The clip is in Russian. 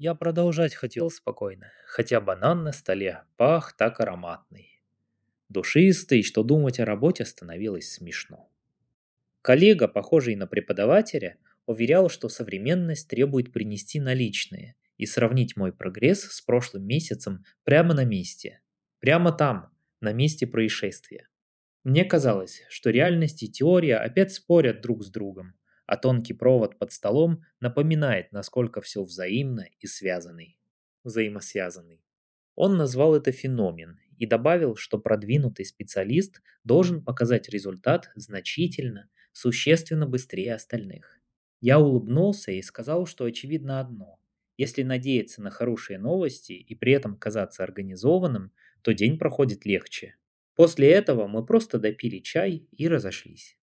Я продолжать хотел спокойно, хотя банан на столе пах так ароматный. Душистый, что думать о работе становилось смешно. Коллега, похожий на преподавателя, уверял, что современность требует принести наличные и сравнить мой прогресс с прошлым месяцем прямо на месте. Прямо там, на месте происшествия. Мне казалось, что реальность и теория опять спорят друг с другом, а тонкий провод под столом напоминает, насколько все взаимно и взаимосвязанный. Он назвал это феномен и добавил, что продвинутый специалист должен показать результат значительно, существенно быстрее остальных. Я улыбнулся и сказал, что очевидно одно. Если надеяться на хорошие новости и при этом казаться организованным, то день проходит легче. После этого мы просто допили чай и разошлись.